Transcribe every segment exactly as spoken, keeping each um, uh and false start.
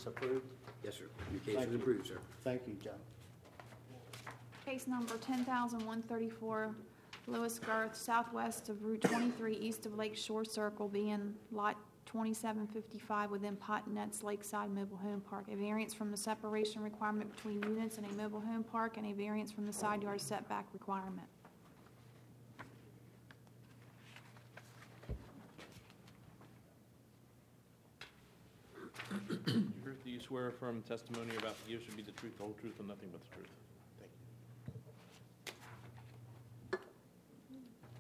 is approved. Yes, sir. Your case Thank is you. approved, sir. Thank you, John. Case number ten thousand one thirty-four, Lewis Girth, southwest of Route twenty-three, east of Lake Shore Circle, being lot twenty-seven fifty-five within Potnet's Lakeside Mobile Home Park. A variance from the separation requirement between units in a mobile home park and a variance from the side yard setback requirement. Do you swear affirm testimony about to give should be the truth, the whole truth, and nothing but the truth? Thank you.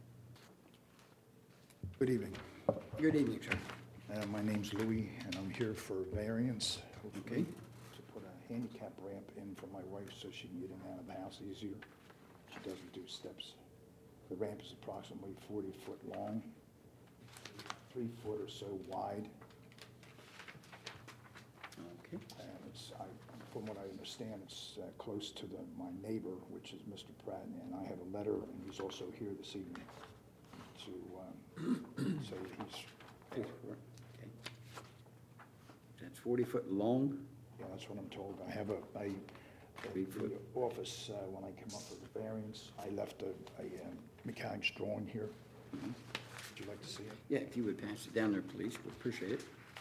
Good evening. Good evening, sir. Uh, My name's Louis, and I'm here for variance. Okay. To put a handicap ramp in for my wife so she can get in and out of the house easier. She doesn't do steps. The ramp is approximately forty foot long, three foot or so wide, Okay. and it's, I, from what I understand, it's uh, close to the, my neighbor, which is Mister Pratt, and I have a letter, and he's also here this evening to um, say that he's Okay. That's forty foot long. Yeah, that's what I'm told. I have a, I, Three the foot. office, uh, when I came up with the variance, I left a, a um, mechanic's drawing here. Mhm. Would you like to see it? Yeah, if you would pass it down there, please, we'd appreciate it.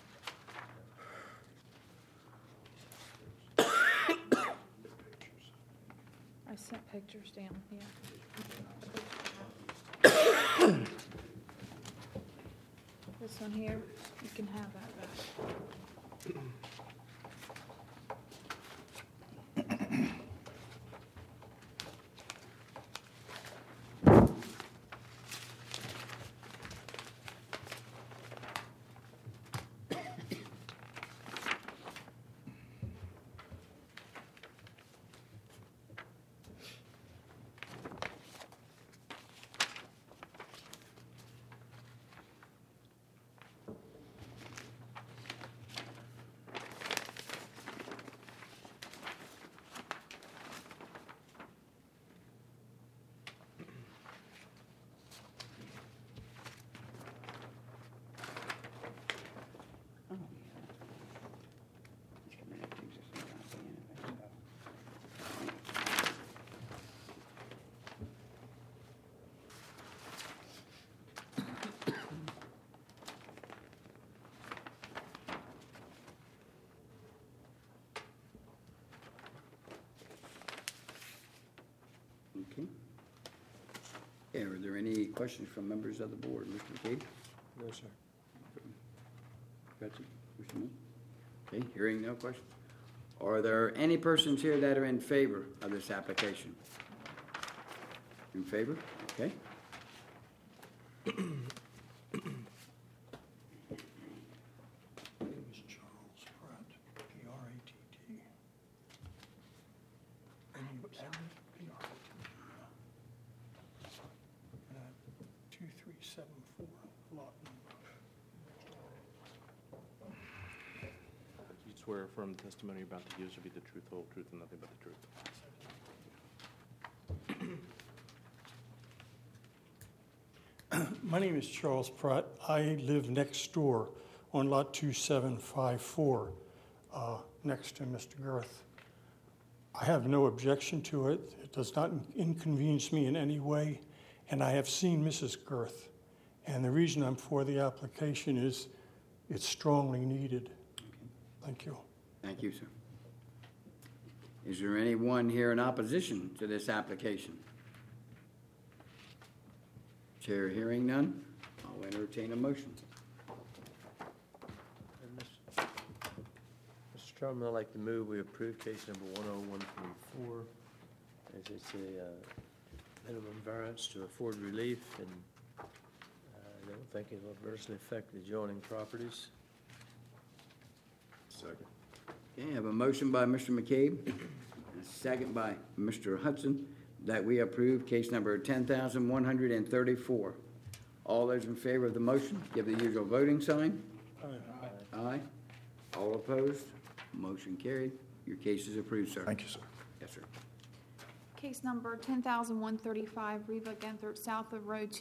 I sent pictures down, yeah. This one here, you can have that back. Oh, yeah. It's coming up to existing property anyway. Okay. Yeah, are there any questions from members of the board? Mister McCabe? No, sir. Betsy, Mister Moon? Okay, hearing no questions. Are there any persons here that are in favor of this application? In favor? Okay. My name is Charles Pratt, P R A T T. And you, P R A T T. Uh, two three seven four, lot number. Do you swear affirm testimony about to give should be the truth, the whole truth, and nothing but the truth? My name is Charles Pratt. I live next door on lot two seven five four, uh, next to Mister Girth. I have no objection to it. It does not inconvenience me in any way, and I have seen Missus Girth. And the reason I'm for the application is it's strongly needed. Thank you. Thank you, sir. Is there anyone here in opposition to this application? Chair hearing none, I'll entertain a motion. And Mister Mister Chairman, I'd like to move we approve case number one oh one twenty-four, as it's a uh, minimum variance to afford relief, and uh, I don't think it will adversely affect the adjoining properties. Second. Okay, I have a motion by Mister McCabe, and a second by Mister Hudson, that we approve case number ten thousand one hundred thirty-four. All those in favor of the motion, give the usual voting sign. Aye. Aye. All opposed? Motion carried. Your case is approved, sir. Thank you, sir. Yes, sir. Case number ten thousand one thirty-five, Reva Genthert, south of Road two